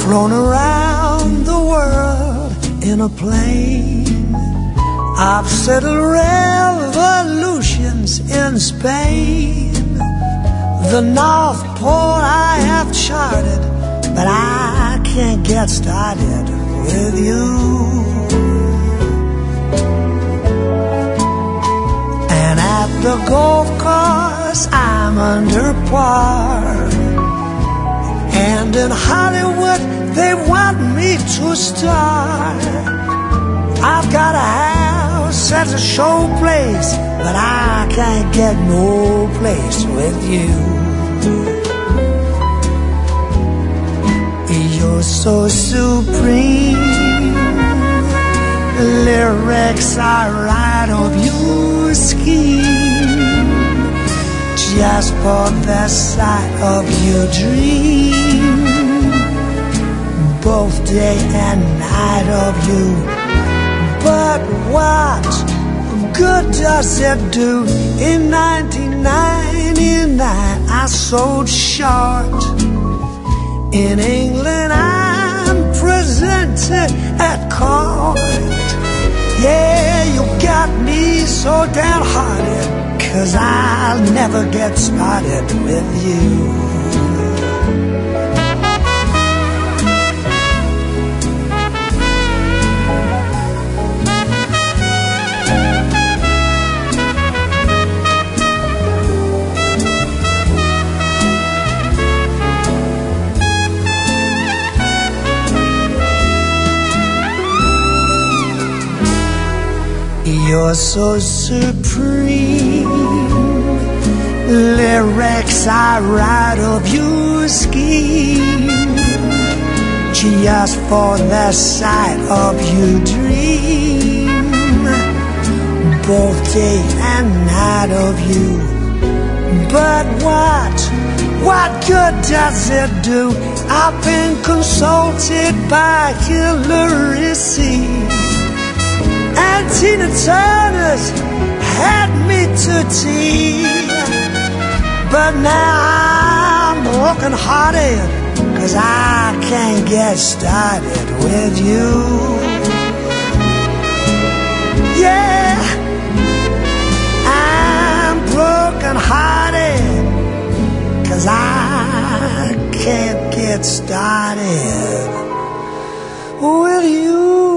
flown around the world in a plane. I've settled revolutions in Spain. The North Pole I have charted, but I can't get started with you. And at the golf course I'm under par, and in Hollywood they want me to star. I've got a house at a showplace, but I can't get no place with you. You're so supreme, lyrics are right of your scheme, just for the sight of your dream, both day and night of you. But what good does it do? In 1999 I sold short. In England I'm presented at court. Yeah, you got me so downhearted, 'cause I'll never get started with you. You're so supreme, lyrics I write of your scheme, just for the sight of your dream, both day and night of you. But what good does it do? I've been consulted by Hillary C, and Tina Turner's had me to tea. But now I'm broken hearted, 'cause I can't get started with you. Yeah, I'm broken hearted, 'cause I can't get started with you.